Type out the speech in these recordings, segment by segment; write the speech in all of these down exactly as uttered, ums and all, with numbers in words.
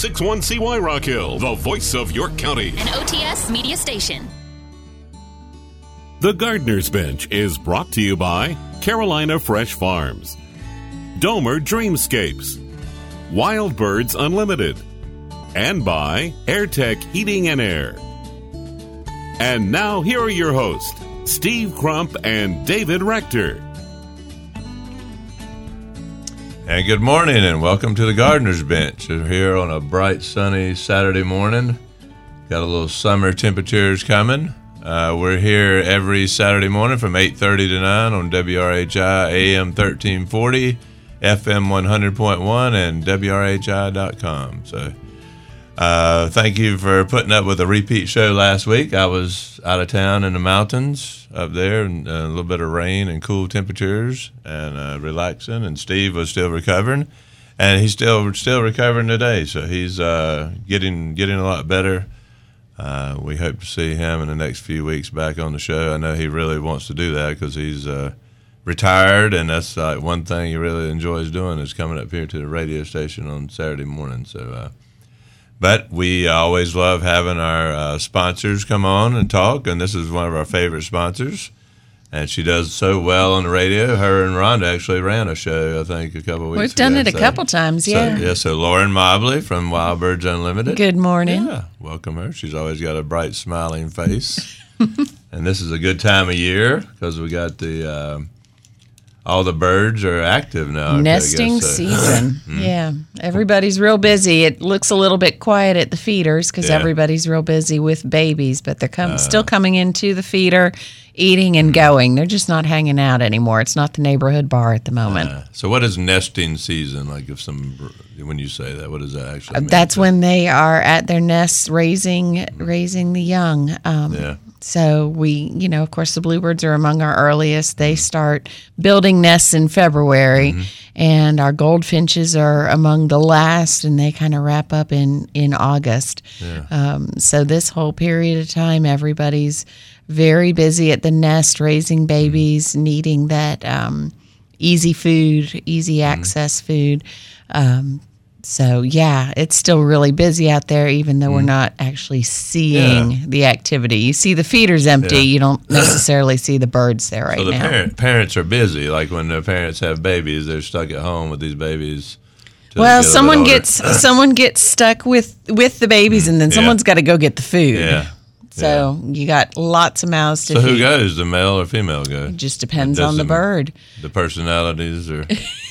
six one C Y Rock Hill, the voice of York County. An O T S media station. The Gardener's Bench is brought to you by Carolina Fresh Farms, Domer Dreamscapes, Wild Birds Unlimited, and by AirTech Heating and Air. And now here are your hosts, Steve Crump and David Rector. And good morning and welcome to the Gardener's Bench. We're here on a bright, sunny Saturday morning. Got a little summer temperatures coming. Uh, we're here every Saturday morning from eight thirty to nine on W R H I A M thirteen forty, F M one hundred point one, and W R H I dot com. So uh, thank you for putting up with a repeat show last week. I was out of town in the mountains up there, and a little bit of rain and cool temperatures and uh, relaxing, and Steve was still recovering, and he's still still recovering today, so he's uh, getting getting a lot better. Uh, we hope to see him in the next few weeks back on the show. I know he really wants to do that because he's uh, retired, and that's like one thing he really enjoys doing is coming up here to the radio station on Saturday morning. So, uh, but we always love having our uh, sponsors come on and talk, and this is one of our favorite sponsors. And she does so well on the radio. Her and Rhonda actually ran a show, I think, a couple of weeks ago. We've done ago, it a so, couple times, yeah. So, yeah, so Lauren Mobley from Wild Birds Unlimited. Good morning. Yeah, welcome her. She's always got a bright, smiling face. And this is a good time of year because we got the, uh, all the birds are active now. Nesting so. season. mm. Yeah, everybody's real busy. It looks a little bit quiet at the feeders because yeah. everybody's real busy with babies, but they're com- uh, still coming into the feeder, eating and going. They're just not hanging out anymore. It's not the neighborhood bar at the moment. Uh, so what is nesting season? Like if some, when you say that, what does that actually mean? That's when they are at their nests raising raising the young. Um, yeah. So we, you know, of course, the bluebirds are among our earliest. They start building nests in February, mm-hmm. and our goldfinches are among the last, and they kind of wrap up in, in August. Yeah. Um, so this whole period of time, everybody's very busy at the nest, raising babies, mm-hmm. needing that um, easy food, easy mm-hmm. access food. Um, so, yeah, it's still really busy out there, even though mm. we're not actually seeing yeah. the activity. You see the feeders empty. Yeah. You don't necessarily see the birds there right so the now. Parent, parents are busy. Like when their parents have babies, they're stuck at home with these babies. Well, someone gets someone gets stuck with, with the babies, and then yeah. someone's got to go get the food. Yeah. So yeah. you got lots of mouths to so feed. So who goes, the male or female go? It just depends on the bird. The personalities are,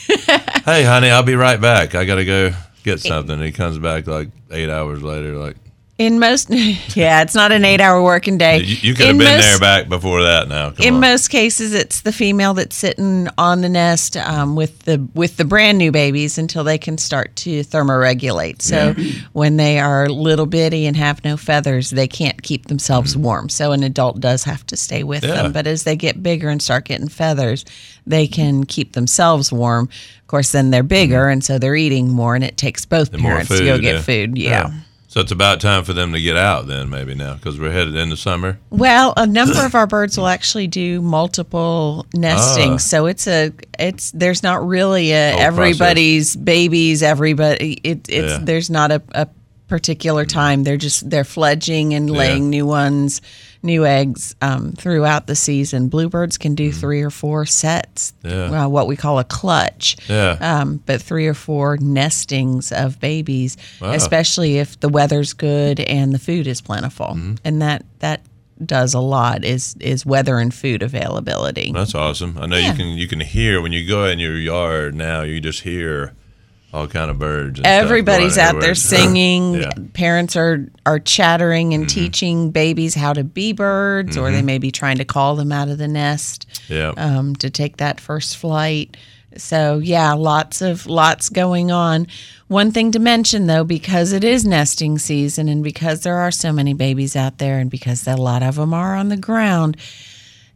hey, honey, I'll be right back. I got to go get something. He comes back like eight hours later, like. In most, yeah, it's not an eight-hour working day. You, you could have in been most, there back before that. Now, Come in on. most cases, it's the female that's sitting on the nest um, with the with the brand new babies until they can start to thermoregulate. So yeah. when they are little bitty and have no feathers, they can't keep themselves mm-hmm. warm. So an adult does have to stay with yeah. them. But as they get bigger and start getting feathers, they can keep themselves warm. Of course, then they're bigger, mm-hmm. and so they're eating more, and it takes both and parents food, to go get yeah. food. Yeah. yeah. So it's about time for them to get out then maybe now because we're headed into summer. Well, a number of our birds will actually do multiple nesting. Ah. So it's a it's there's not really a Whole everybody's process. Babies, everybody it, it's yeah. there's not a, a particular time. They're just they're fledging and laying yeah. new ones, new eggs um, throughout the season. Bluebirds can do mm. three or four sets, yeah. uh, what we call a clutch. Yeah. Um, but three or four nestings of babies, wow. especially if the weather's good and the food is plentiful. Mm-hmm. And that that does a lot is is weather and food availability. That's awesome. I know yeah. you can you can hear when you go in your yard now. You just hear all kind of birds. And Everybody's out there singing. yeah. Parents are, are chattering and mm-hmm. teaching babies how to be birds, mm-hmm. or they may be trying to call them out of the nest yeah. um, to take that first flight. So, yeah, lots of lots going on. One thing to mention, though, because it is nesting season and because there are so many babies out there and because a lot of them are on the ground,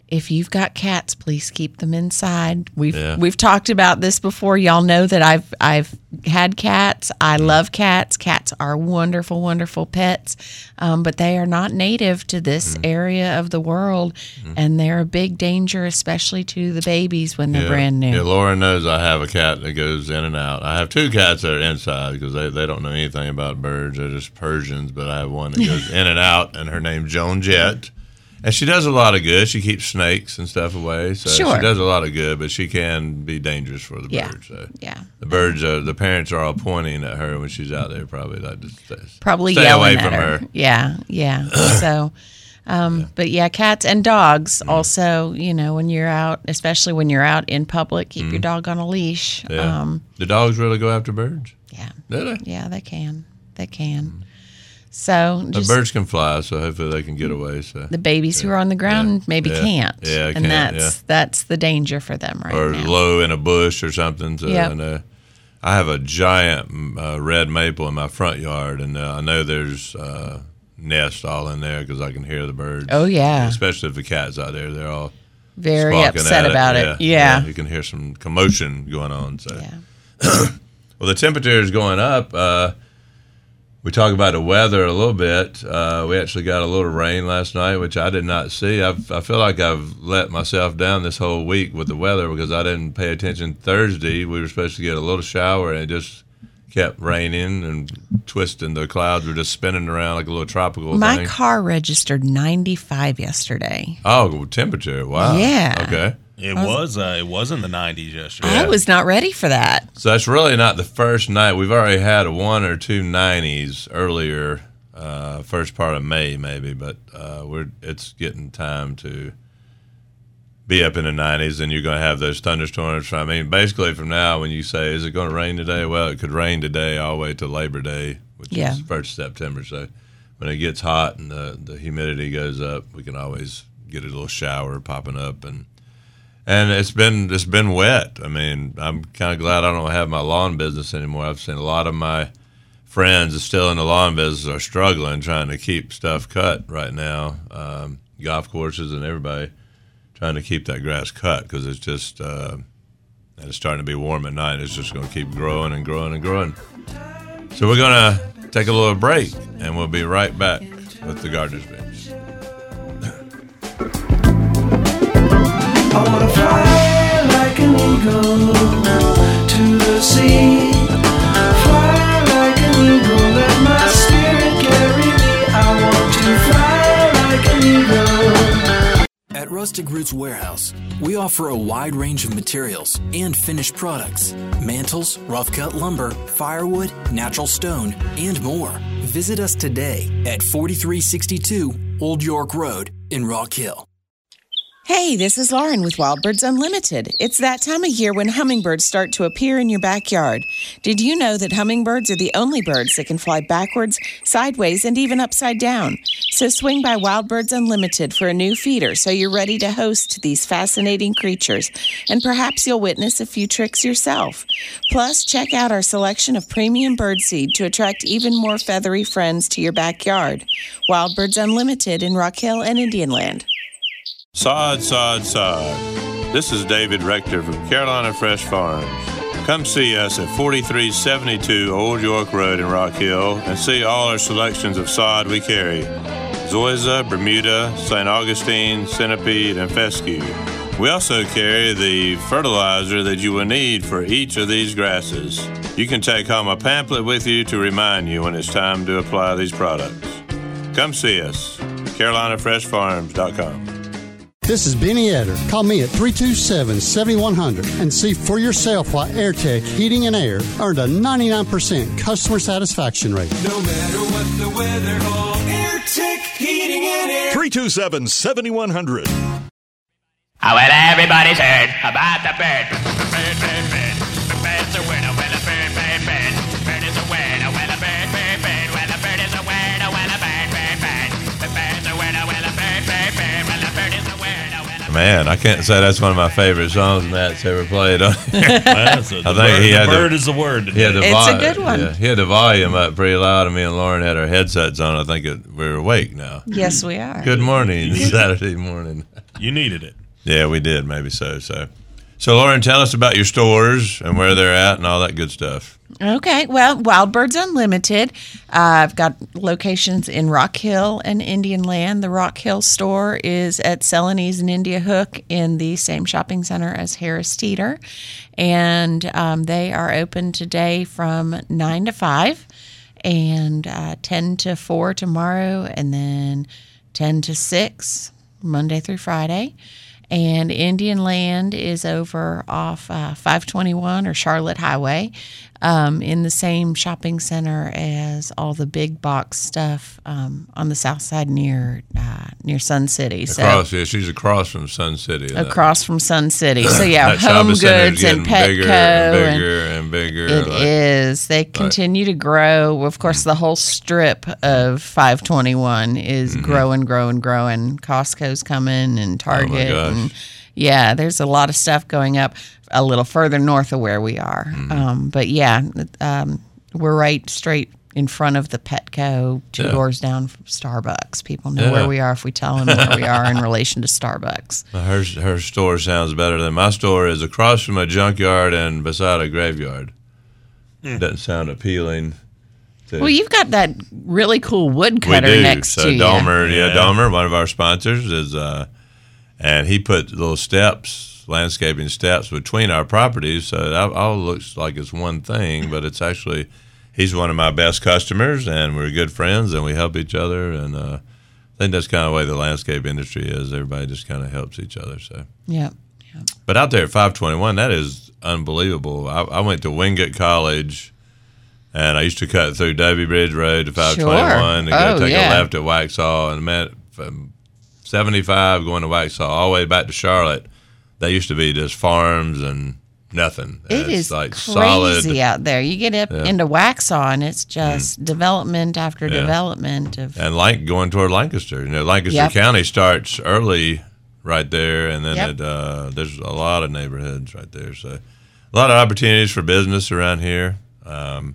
if you've got cats, please keep them inside. We've Yeah. we've talked about this before. Y'all know that I've I've had cats. I love cats. Cats are wonderful, wonderful pets, um, but they are not native to this Mm. area of the world, Mm. and they're a big danger, especially to the babies when they're Yeah. brand new. Yeah, Lauren knows I have a cat that goes in and out. I have two cats that are inside because they, they don't know anything about birds. They're just Persians, but I have one that goes in and out, and her name's Joan Jett. And she does a lot of good. She keeps snakes and stuff away. So Sure. she does a lot of good, but she can be dangerous for the Yeah. birds. So Yeah. the birds, uh, the parents are all pointing at her when she's out there, probably like to stay, Probably stay yelling away at from her. her. Yeah, yeah. So, um, but yeah, cats and dogs Mm. also. You know, when you're out, especially when you're out in public, keep your dog on a leash. Mm. Yeah. Um, Do dogs really go after birds? yeah, Do they? yeah, they can. They can. So But just birds can fly, so hopefully they can get away. So the babies who are on the ground maybe Yeah. can't. Yeah, and can't, that's yeah. that's the danger for them right or now. low in a bush or something. So, Yep. and, uh, I have a giant uh, red maple in my front yard, and uh, I know there's uh, nests all in there because I can hear the birds. Oh yeah, Especially if the cat's out there, they're all very squawking upset at about it. Yeah, you can hear some commotion going on. So, yeah. well, the temperature is going up. Uh, we talk about the weather a little bit. Uh, we actually got a little rain last night, which I did not see. I've, I feel like I've let myself down this whole week with the weather because I didn't pay attention Thursday. We were supposed to get a little shower, and it just kept raining and twisting. The clouds were just spinning around like a little tropical My thing. car registered ninety-five yesterday. Oh, temperature. Wow. Yeah. Okay. It was uh, it was in the nineties yesterday. I was not ready for that. So that's really not the first night. We've already had one or two nineties earlier, uh, first part of May maybe, but uh, we're it's getting time to be up in the nineties, and you're going to have those thunderstorms. I mean, basically from now, when you say, is it going to rain today? Well, it could rain today all the way to Labor Day, which Yeah. is first of September. So when it gets hot and the, the humidity goes up, we can always get a little shower popping up, and And it's been it's been wet. I mean, I'm kind of glad I don't have my lawn business anymore. I've seen a lot of my friends that are still in the lawn business are struggling trying to keep stuff cut right now. Um, golf courses and everybody trying to keep that grass cut because it's just uh, and it's starting to be warm at night. It's just going to keep growing and growing and growing. So we're going to take a little break, and we'll be right back with the Gardener's Bench. I wanna fly like an eagle to the sea. Fly like an eagle, let my spirit carry me. I want to fly like an eagle. At Rustic Roots Warehouse, we offer a wide range of materials and finished products. Mantles, rough-cut lumber, firewood, natural stone, and more. Visit us today at forty-three sixty-two Old York Road in Rock Hill. Hey, this is Lauren with Wild Birds Unlimited. It's that time of year when hummingbirds start to appear in your backyard. Did you know that hummingbirds are the only birds that can fly backwards, sideways, and even upside down? So swing by Wild Birds Unlimited for a new feeder so you're ready to host these fascinating creatures. And perhaps you'll witness a few tricks yourself. Plus, check out our selection of premium birdseed to attract even more feathery friends to your backyard. Wild Birds Unlimited in Rock Hill and Indian Land. Sod, sod, sod. This is David Rector from Carolina Fresh Farms. Come see us at forty-three seventy-two Old York Road in Rock Hill and see all our selections of sod we carry. Zoysia, Bermuda, Saint Augustine, Centipede, and Fescue. We also carry the fertilizer that you will need for each of these grasses. You can take home a pamphlet with you to remind you when it's time to apply these products. Come see us, carolina fresh farms dot com. This is Benny Etter. Call me at three two seven, seven one zero zero and see for yourself why AirTech Heating and Air earned a ninety-nine percent customer satisfaction rate. No matter what the weather, call AirTech Heating and Air. three two seven, seven one zero zero. Oh, well, everybody's heard about the bird. Bird, bird, bird. The bird's a winner, well, a bird, bird, bird. Bird is a winner, well, a bird, bird, bird. Well, a bird is a winner, well, a bird, bird, bird. The bird's a winner, well, a bird, bird, bird. Well, a bird is a winner, well, a bird. Man, I can't say that's one of my favorite songs Matt's ever played on here. That's a, I think bird, he had the bird the, is the word he today. had the It's vol- a good one. Yeah, he had the volume up pretty loud, and me and Lauren had our headsets on. I think it, we're awake now. Yes, we are. Good morning, Saturday morning. You needed it. Yeah, we did, maybe so. So, so Lauren, tell us about your stores and where they're at and all that good stuff. Okay, well, Wild Birds Unlimited. Uh, I've got locations in Rock Hill and Indian Land. The Rock Hill store is at Celanese and India Hook in the same shopping center as Harris Teeter. And um, they are open today from nine to five and uh, ten to four tomorrow, and then ten to six Monday through Friday. And Indian Land is over off uh, five twenty-one or Charlotte Highway um, in the same shopping center as all the big box stuff um, on the south side near uh, near Sun City. Across, so yeah, she's across from Sun City. across from Sun City. So yeah, That Home shopping center is Goods and getting bigger Petco. and bigger and bigger. It like- is. They continue to grow. Of course, the whole strip of five twenty-one is Mm-hmm. growing, growing, growing. Costco's coming and Target. gosh. and yeah, there's a lot of stuff going up a little further north of where we are. Mm-hmm. Um, but yeah, um, we're right straight in front of the Petco, two Yeah. doors down from Starbucks. People know Yeah. where we are if we tell them where we are in relation to Starbucks. Her her store sounds better than my store. Is across from a junkyard and beside a graveyard. Doesn't sound appealing. To, Well, you've got that really cool wood we cutter do. next so to you. Dahmer, yeah, Yeah. Dahmer, one of our sponsors, is, uh, and he put little steps, landscaping steps between our properties, so that all looks like it's one thing, but it's actually, he's one of my best customers, and we're good friends, and we help each other, and uh, I think that's kind of the way the landscape industry is. Everybody just kind of helps each other. So, Yep. but out there at five twenty-one, that is unbelievable. I, I went to Wingate College. And I used to cut through Davy Bridge Road to five twenty-one and go Oh, take yeah. a left at Waxhaw. And man, from seventy-five going to Waxhaw all the way back to Charlotte, they used to be just farms and nothing. And It it's is like crazy solid. out there. You get up Yeah. Mm. into Waxhaw, and it's just development after Yeah. development of. And like going toward Lancaster. You know, Lancaster Yep. County starts early right there, and then Yep. it, uh, there's a lot of neighborhoods right there. So a lot of opportunities for business around here. Um,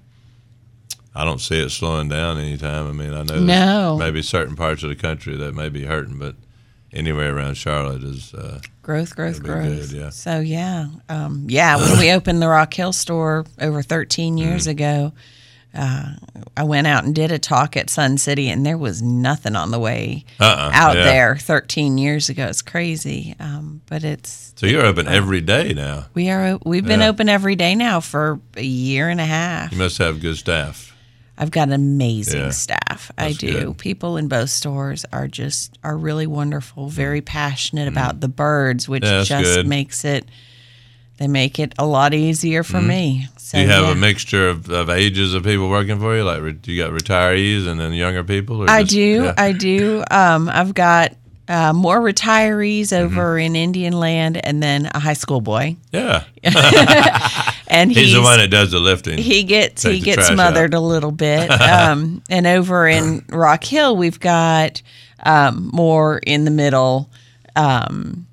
I don't see it slowing down anytime. I mean, I know No. there's maybe certain parts of the country that may be hurting, but anywhere around Charlotte is uh, Growth, growth, That'd be growth. good, yeah. So yeah, um, yeah. When we opened the Rock Hill store over thirteen years Mm. ago, uh, I went out and did a talk at Sun City, and there was nothing on the way Uh-uh, out yeah. there thirteen years ago. It's crazy, um, but it's So you're open every day now. we are we've been Yeah. open every day now for a year and a half. You must have good staff. I've got amazing Yeah, staff. I that's do. good. People in both stores are just are really wonderful, very passionate about the birds, which Mm. Yeah, that's just good. makes it they make it a lot easier for me. So Do you have yeah. a mixture of, of ages of people working for you? Like, re- do you got retirees and then younger people? Or I just- do. yeah. I do. Um, I've got uh, more retirees Mm-hmm. over in Indian Land, and then a high school boy. Yeah. And He's, he's, the one that does the lifting. he gets Take he the gets trash smothered out. a little bit. Um, and over in Rock Hill, we've got um, more in the middle. Um,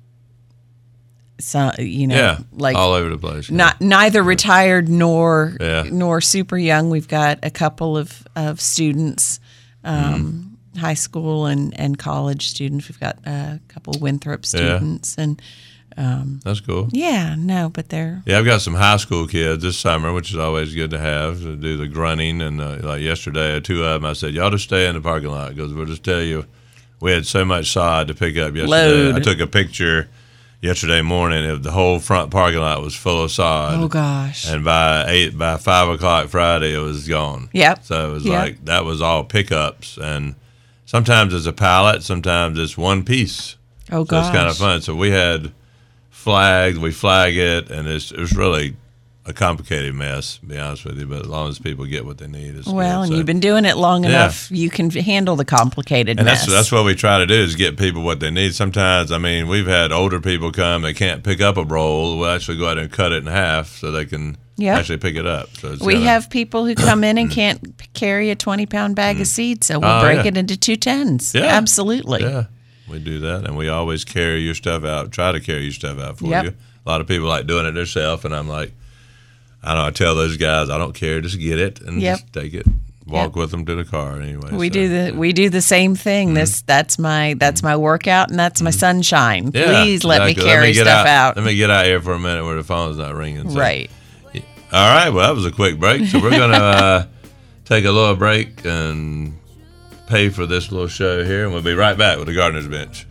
so you know, yeah. like all over the place. yeah. not neither retired nor Yeah. nor super young. We've got a couple of of students, um, Mm. high school and and college students. We've got a couple of Winthrop students, and That's cool. yeah, no, but they're Yeah, I've got some high school kids this summer, which is always good to have to do the grunting. And uh, like yesterday, two of them, I said, y'all just stay in the parking lot because we'll just tell you, we had so much sod to pick up yesterday. Load. I took a picture yesterday morning of the whole front parking lot was full of sod. oh gosh, And by eight, by five o'clock Friday, it was gone. Yep. So it was Yep. like that was all pickups, and sometimes it's a pallet, sometimes it's one piece. oh So gosh, it's kind of fun. So we had flagged, we flag it, and it's it was really a complicated mess, to be honest with you. But as long as people get what they need, it's Well, good. and So- you've been doing it long Yeah. enough, you can handle the complicated and mess. that's that's what we try to do is get people what they need. Sometimes, I mean, we've had older people come, they can't pick up a roll. We'll actually go out and cut it in half so they can Yep. actually pick it up. So it's we kinda- have people who come in and can't p- carry a twenty pound bag of seed, so we'll Oh, break yeah. it into two tens. Yeah. Absolutely. Yeah. we do that, and we always carry your stuff out. Try to carry your stuff out for Yep. you. A lot of people like doing it themselves, and I'm like, I don't know. I tell those guys, I don't care. Just get it and Yep. just take it. Walk Yep. with them to the car anyway. We so, do the we do the same thing. Mm-hmm. This that's my that's my workout and that's my sunshine. Yeah, Please let exactly. me carry me get stuff out. Let me get out here for a minute where the phone's not ringing. So. Right. All right. Well, that was a quick break. So we're gonna uh, take a little break and pay for this little show here, and we'll be right back with the Gardener's Bench.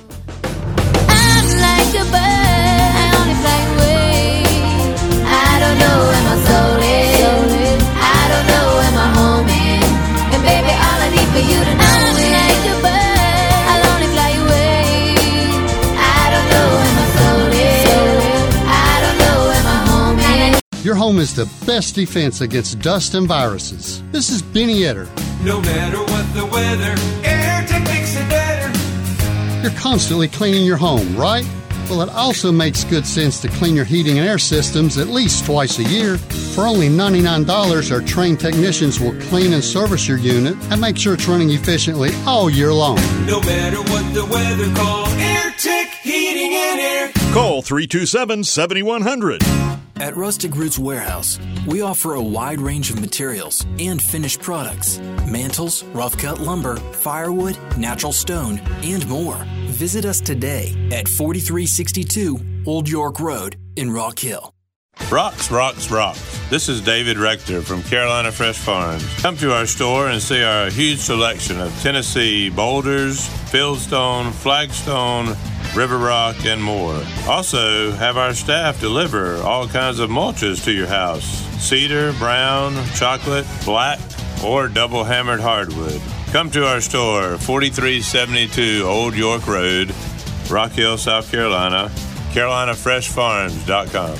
I'm like a bird, I only fly away. I don't know where my soul is. I don't know where my home is. And baby, all I need for you to know is I'm like a bird, I'll only fly away. I don't know where my soul is. I don't know where my home is. Your home is the best defense against dust and viruses. This is Benny Etter. No matter what the weather, AirTech makes it better. You're constantly cleaning your home, right? Well, it also makes good sense to clean your heating and air systems at least twice a year. For only ninety-nine dollars, our trained technicians will clean and service your unit and make sure it's running efficiently all year long. No matter what the weather, call AirTech Heating and Air. Call three two seven, seven one zero zero. At Rustic Roots Warehouse, we offer a wide range of materials and finished products. Mantles, rough-cut lumber, firewood, natural stone, and more. Visit us today at forty-three sixty-two Old York Road in Rock Hill. Rocks, rocks, rocks. This is David Rector from Carolina Fresh Farms. Come to our store and see our huge selection of Tennessee boulders, fieldstone, flagstone, river rock, and more. Also, have our staff deliver all kinds of mulches to your house. Cedar, brown, chocolate, black, or double hammered hardwood. Come to our store, forty-three seventy-two Old York Road, Rock Hill, South Carolina, carolina fresh farms dot com.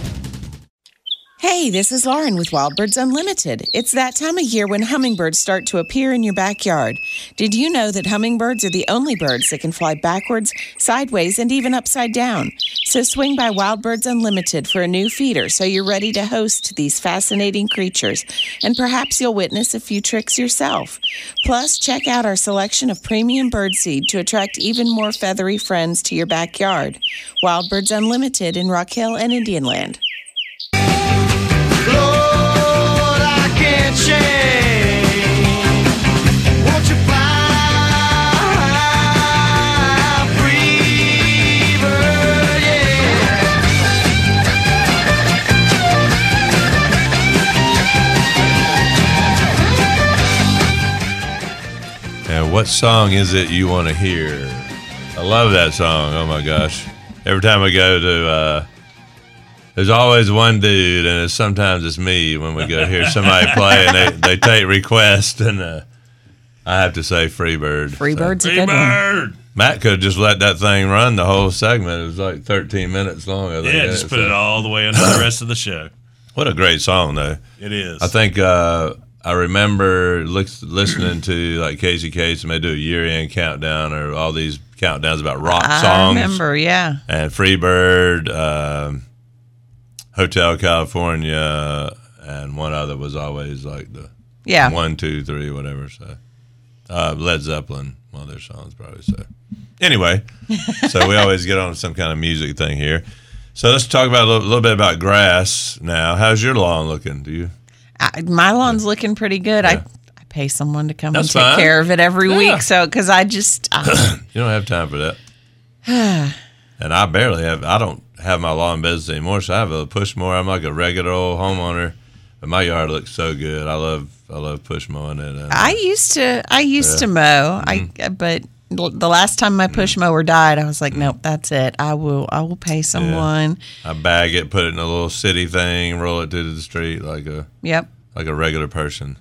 Hey, this is Lauren with Wild Birds Unlimited. It's that time of year when hummingbirds start to appear in your backyard. Did you know that hummingbirds are the only birds that can fly backwards, sideways, and even upside down? So swing by Wild Birds Unlimited for a new feeder so you're ready to host these fascinating creatures. And perhaps you'll witness a few tricks yourself. Plus, check out our selection of premium birdseed to attract even more feathery friends to your backyard. Wild Birds Unlimited in Rock Hill and Indian Land. Lord, I can't change. Won't you fly free bird, And what song is it you want to hear? I love that song. Oh my gosh. Every time I go to uh there's always one dude, and it's, sometimes it's me when we go hear somebody play, and they, they take requests, and uh, I have to say Freebird. Freebird's so. a good one. Matt could have just let that thing run the whole segment. It was like thirteen minutes long. I think. Yeah, just put it all the way into the rest of the show. What a great song, though. It is. I think uh, I remember li- listening to like Casey Kasem, and they do a year-end countdown or all these countdowns about rock I songs. I remember, yeah. And Freebird, um, Hotel California, and one other was always like the yeah one, two, three, whatever. So uh, Led Zeppelin, one of their songs probably. So anyway, so we always get on some kind of music thing here. So let's talk about a little, little bit about grass now. How's your lawn looking? Do you? I, my lawn's looking pretty good. Yeah. I I pay someone to come That's and take fine. care of it every Yeah. week. So because I just uh, You don't have time for that. And I barely have. I don't have my lawn business anymore, so I have a push mower. I'm like a regular old homeowner, but my yard looks so good. I love I love push mowing it. And, I used to I used Yeah. to mow. Mhm. I but the last time my push mower died, I was like, nope, that's it. I will I will pay someone. I bag it, put it in a little city thing, roll it to the street like a Yep. like a regular person.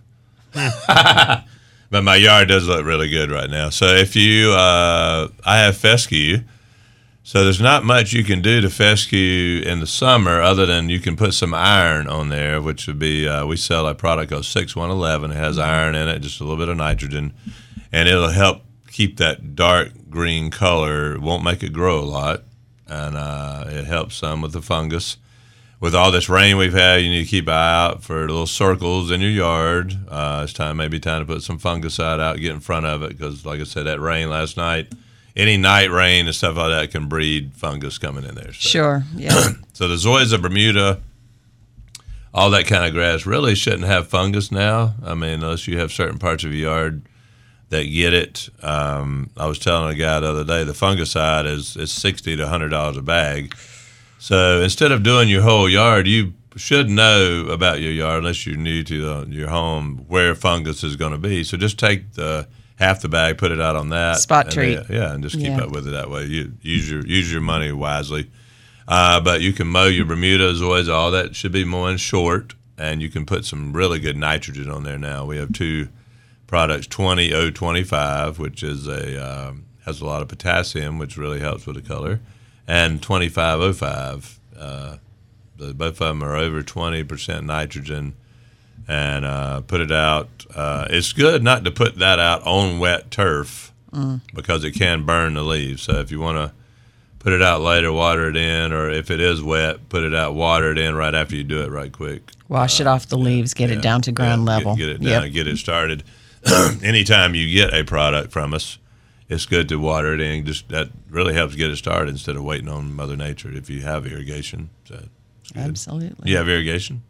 But my yard does look really good right now. So if you, uh, I have fescue. So there's not much you can do to fescue in the summer other than you can put some iron on there, which would be, uh, we sell a product called six one eleven. It has iron in it, just a little bit of nitrogen, and it'll help keep that dark green color. Won't make it grow a lot, and uh, it helps some with the fungus. With all this rain we've had, you need to keep an eye out for little circles in your yard. Uh, it's time, maybe time to put some fungicide out, get in front of it, because like I said, that rain last night, any night rain and stuff like that can breed fungus coming in there. So. Sure, yeah. So the Zoysia Bermuda, all that kind of grass really shouldn't have fungus now. I mean, unless you have certain parts of your yard that get it. Um, I was telling a guy the other day, the fungicide is, is sixty to one hundred dollars a bag. So instead of doing your whole yard, you should know about your yard, unless you're new to the, your home, where fungus is going to be. So just take the half the bag, put it out on that. Spot and treat. then- yeah, and just keep Yeah. up with it that way. You use your use your money wisely. Uh, but you can mow your Bermuda, Zoysia, all that should be mowing short, and you can put some really good nitrogen on there now. We have two products, twenty oh twenty-five, which is a um, has a lot of potassium, which really helps with the color, and twenty-five oh five. Uh, the, both of them are over twenty percent nitrogen, and uh, put it out. Uh, it's good not to put that out on wet turf Mm. because it can burn the leaves. So if you want to put it out later, water it in, or if it is wet, put it out, water it in right after you do it right quick. Wash it off the leaves, get it down to ground Yeah, level. Get, get it down, Yep. get it started. Anytime you get a product from us, it's good to water it in. Just that really helps get it started instead of waiting on Mother Nature if you have irrigation. So it's good. Absolutely. You have irrigation?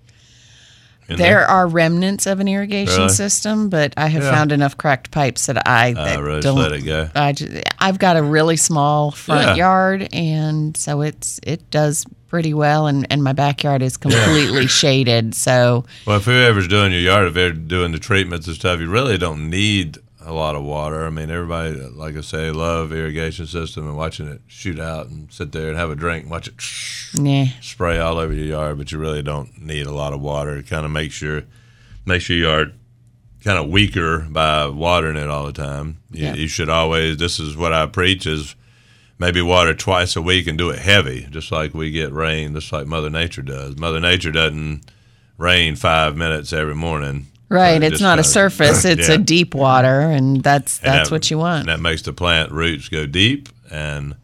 In There are remnants of an irrigation Really? system, but I have Yeah. found enough cracked pipes that I Uh, that really just don't let it go. I just, I've got a really small front Yeah. yard, and so it's it does pretty well, and, and my backyard is completely shaded. So Well, if whoever's doing your yard, if they're doing the treatments and stuff, you really don't need a lot of water. I mean, everybody, like I say, love irrigation system and watching it shoot out and sit there and have a drink, watch it yeah, spray all over your yard, but you really don't need a lot of water. It kind of makes your makes your yard kind of weaker by watering it all the time. You, Yeah. you should always. This is what I preach: is maybe water twice a week and do it heavy, just like we get rain, just like Mother Nature does. Mother Nature doesn't rain five minutes every morning. right. So it It's just not a kinda- surface; it's Yeah. a deep water, and that's And that's that- what you want. And that makes the plant roots go deep and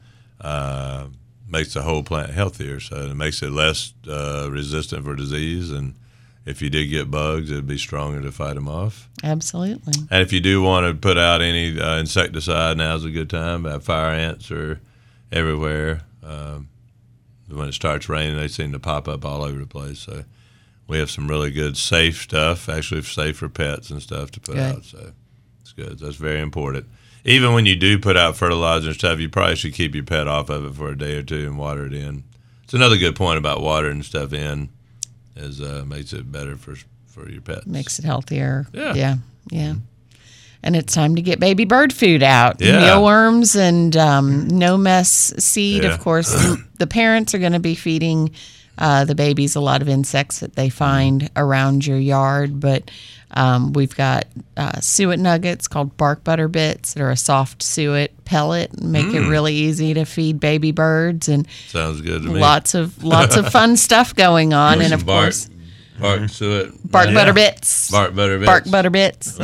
uh, makes the whole plant healthier. So it makes it less uh, resistant for disease. And if you did get bugs, it'd be stronger to fight them off. Absolutely. And if you do want to put out any uh, insecticide, now's a good time. Uh, fire ants are everywhere. Um, when it starts raining, they seem to pop up all over the place. So we have some really good, safe stuff, actually safe for pets and stuff to put Good. out. So it's good. That's very important. Even when you do put out fertilizer and stuff, you probably should keep your pet off of it for a day or two and water it in. It's another good point about watering stuff in, is uh, makes it better for for your pets. Makes it healthier. Yeah. Yeah. Yeah. And it's time to get baby bird food out. Yeah. Mealworms and um, no mess seed. Yeah. Of course, the, the parents are going to be feeding uh, the babies a lot of insects that they find around your yard. But um, we've got uh, suet nuggets called bark butter bits that are a soft suet pellet. Make Mm. it really easy to feed baby birds, and Sounds good to me. lots of lots of fun stuff going on. And Some of bark, course, bark suet. bark Yeah. butter bits. Bark butter bits. Bark butter bits.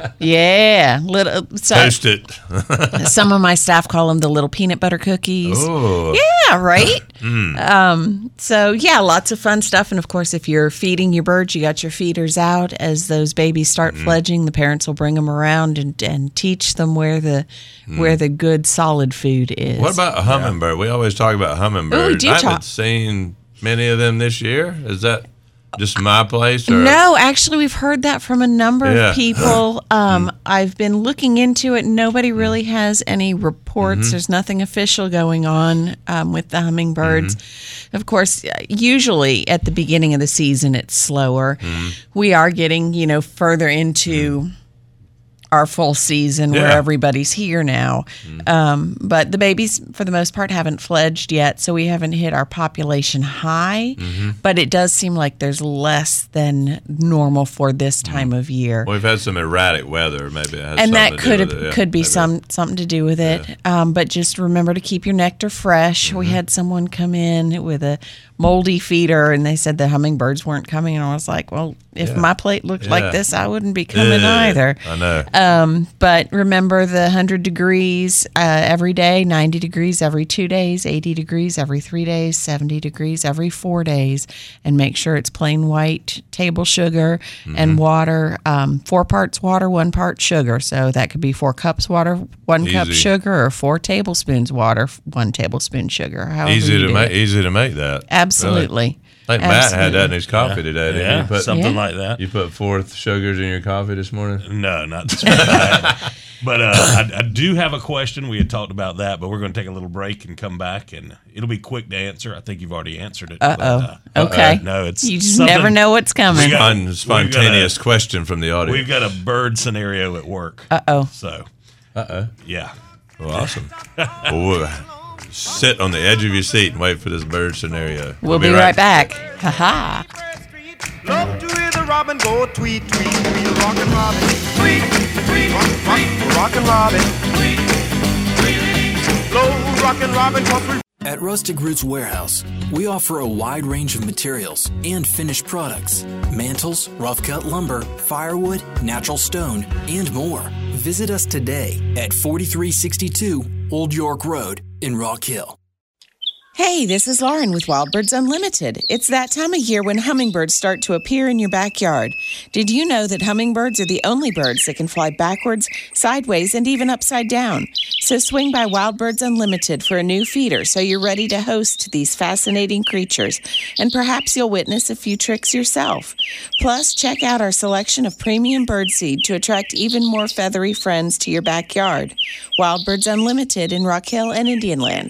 yeah, little. So, Toast it. some of my staff call them the little peanut butter cookies. Oh. Yeah, right. Mm. Um, so yeah, lots of fun stuff. And of course, if you're feeding your birds, you got your feeders out. As those babies start Mm-hmm. fledging, the parents will bring them around and, and teach them where the where the good solid food is. Mm. What about a hummingbird? We always talk about hummingbirds. do I talk- haven't seen many of them this year. Is that just my place? Or? No, actually, we've heard that from a number Yeah. of people. Um, I've been looking into it. Nobody really has any reports. Mm-hmm. There's nothing official going on um, with the hummingbirds. Mm-hmm. Of course, usually at the beginning of the season, it's slower. Mm-hmm. We are getting, you know, further into our full season where Yeah. everybody's here now. Um, but the babies, for the most part, haven't fledged yet, so we haven't hit our population high. But it does seem like there's less than normal for this time of year. Well, we've had some erratic weather. Maybe it has And something that to could do have, with it. Yeah, could be maybe. some something to do with it. Um, but just remember to keep your nectar fresh. Mm-hmm. We had someone come in with a moldy feeder, and they said the hummingbirds weren't coming, and I was like, "Well, If Yeah. my plate looked Yeah. like this, I wouldn't be coming Yeah, either. I know. Um, but remember the one hundred degrees uh, every day, ninety degrees every two days, eighty degrees every three days, seventy degrees every four days, and make sure it's plain white table sugar and water, um, four parts water, one part sugar. So that could be four cups water, one cup Easy. sugar, or four tablespoons water, one tablespoon sugar. However Easy you to do make. it. Easy to make that. Absolutely. I think Matt had Absolutely. that in his coffee today. Didn't Yeah, you put something Yeah. like that. You put four sugars in your coffee this morning. No, not this morning. But uh, I, I do have a question. We had talked about that, but we're going to take a little break and come back, and it'll be quick to answer. I think you've already answered it. Uh but, oh. uh, Okay. No, it's you just something- never know what's coming. We got- Fun, we've got spontaneous a- question from the audience. We've got a bird scenario at work. Uh oh. So, Uh oh. yeah. Well, awesome. well, we'll sit on the edge of your seat and wait for this bird scenario. We'll, be, right back. Ha ha. Love to hear the robin go tweet, tweet, tweet, rockin' robin, tweet, tweet, rock, rock, rockin' robin, tweet, tweet, low rockin' robin, cause we At Rustic Roots Warehouse, we offer a wide range of materials and finished products: mantles, rough cut lumber, firewood, natural stone, and more. Visit us today at forty-three sixty-two Old York Road in Rock Hill. Hey, this is Lauren with Wild Birds Unlimited. It's that time of year when hummingbirds start to appear in your backyard. Did you know that hummingbirds are the only birds that can fly backwards, sideways, and even upside down? So swing by Wild Birds Unlimited for a new feeder so you're ready to host these fascinating creatures. And perhaps you'll witness a few tricks yourself. Plus, check out our selection of premium birdseed to attract even more feathery friends to your backyard. Wild Birds Unlimited in Rock Hill and Indian Land.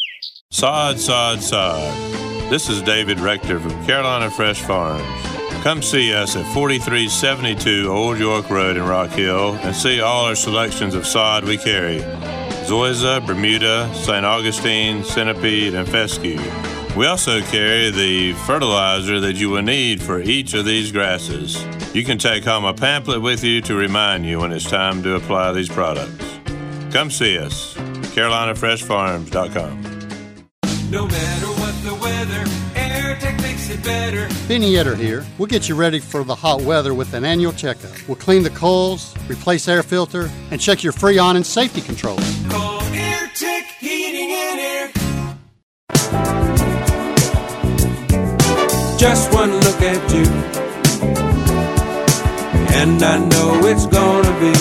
Sod, sod, sod. This is David Rector from Carolina Fresh Farms. Come see us at forty-three seventy-two Old York Road in Rock Hill and see all our selections of sod we carry: Zoysia, Bermuda, Saint Augustine, Centipede, and Fescue. We also carry the fertilizer that you will need for each of these grasses. You can take home a pamphlet with you to remind you when it's time to apply these products. Come see us, carolina fresh farms dot com. No matter what the weather, AirTech makes it better. Benny Etter here. We'll get you ready for the hot weather with an annual checkup. We'll clean the coils, replace air filter, and check your Freon and safety controls. Call AirTech Heating and Air. Just one look at you, and I know it's gonna be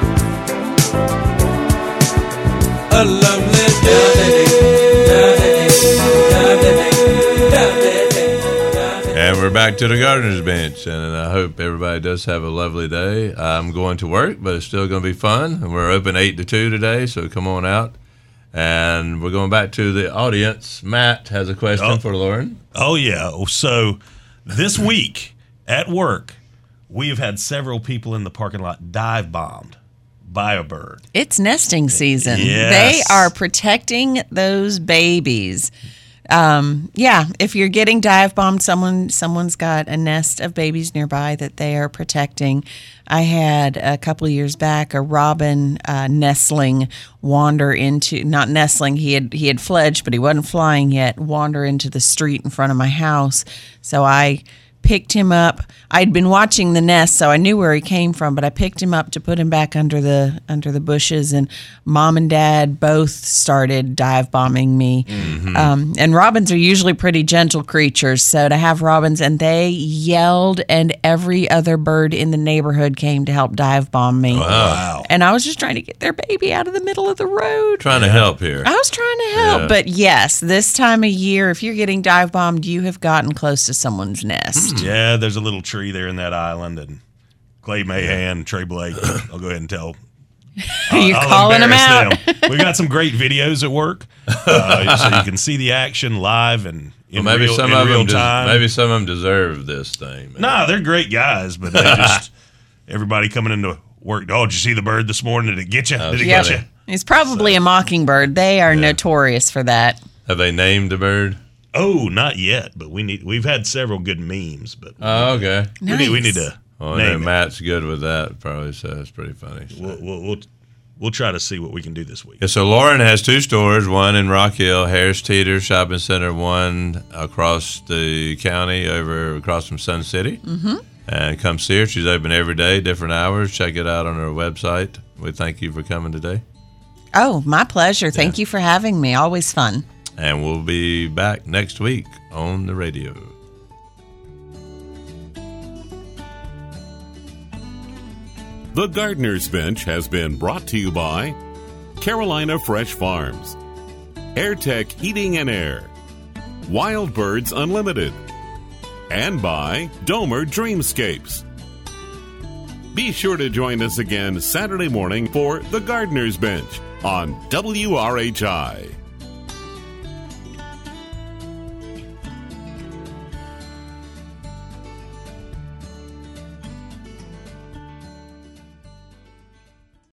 a lovely day. And we're back to the Gardener's Bench, and I hope everybody does have a lovely day. I'm going to work, but it's still going to be fun. And we're open eight to two today, so come on out. And we're going back to the audience. Matt has a question Oh. for Lauren. Oh, yeah. So this week at work, we have had several people in the parking lot dive bombed by a bird. It's nesting season. Yes. They are protecting those babies. Um, yeah, if you're getting dive bombed, someone someone's got a nest of babies nearby that they are protecting. I had a couple of years back a robin uh, nestling wander into not nestling. He had he had fledged, but he wasn't flying yet. Wander into the street in front of my house. So I picked him up. I'd been watching the nest, so I knew where he came from, but I picked him up to put him back under the under the bushes, and Mom and Dad both started dive bombing me. Mm-hmm. Um, and robins are usually pretty gentle creatures, so to have robins, and they yelled, and every other bird in the neighborhood came to help dive bomb me. Wow. And I was just trying to get their baby out of the middle of the road. Trying to help here. I was trying to help, Yeah. but yes, this time of year, if you're getting dive bombed, you have gotten close to someone's nest. Yeah, there's a little tree there in that island, and Clay Mahan, Trey Blake, I'll go ahead and tell. You're I'll calling them out. embarrass them. We've got some great videos at work, uh, so you can see the action live and in Well, maybe real, some in of real them des- time. maybe some of them deserve this thing. man. Nah, they're great guys, but they just everybody coming into work. Oh, did you see the bird this morning? Did it get you? Oh, Did it yeah. get you? It's probably a mockingbird. They are notorious for that. Have they named the bird? Oh, not yet, but we need. We've had several good memes, but Oh, okay. we need. We need to Well, I know name it. Matt's good with that, probably, so it's pretty funny. So. We'll, we'll we'll we'll try to see what we can do this week. Yeah, so Lauren has two stores, one in Rock Hill, Harris Teeter Shopping Center, one across the county over across from Sun City. Mm-hmm. And come see her. She's open every day, different hours. Check it out on her website. We thank you for coming today. Oh, my pleasure. Thank you for having me. Always fun. And we'll be back next week on the radio. The Gardener's Bench has been brought to you by Carolina Fresh Farms, AirTech Heating and Air, Wild Birds Unlimited, and by Domer Dreamscapes. Be sure to join us again Saturday morning for The Gardener's Bench on W R H I.